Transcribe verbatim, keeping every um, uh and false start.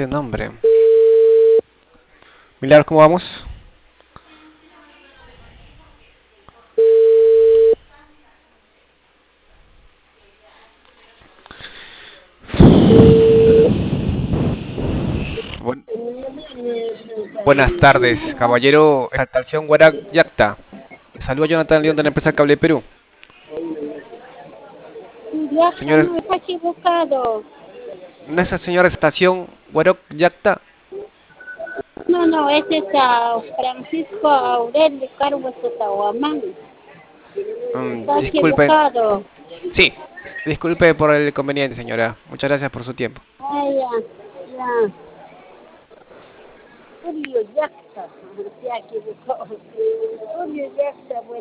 ese nombre. Milagros, ¿cómo vamos? Buen- Buenas tardes, caballero. Estación Guarac Yacta. Saludos, Jonathan León de la empresa Cable Perú. Ya está, Señores, no, está equivocado. ¿no es la señora estación Guarac Yacta? No, no, ese es a Francisco Aurelio Carlos Tahuamán. Mm, Está disculpen. equivocado. Sí, disculpe por el inconveniente, señora. Muchas gracias por su tiempo. Ah, ya, ya. Julio Yacta, se ha equivocado. Julio Yacta, bueno.